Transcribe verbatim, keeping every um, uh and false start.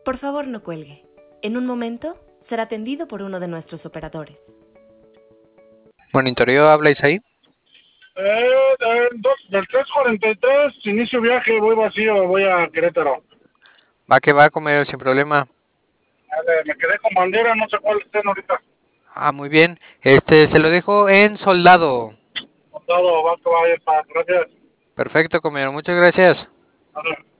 Por favor, no cuelgue. En un momento será atendido por uno de nuestros operadores. Monitoreo, ¿habláis ahí? Eh, del, dos- del tres cuarenta y tres, inicio viaje, voy vacío, voy a Querétaro. Va que va a comer sin problema. Vale, me quedé con bandera, no sé cuál estén ahorita. Ah, muy bien. Este, se lo dejo en soldado. Montado, va que va, gracias. Perfecto, compañero. Muchas gracias. Vale.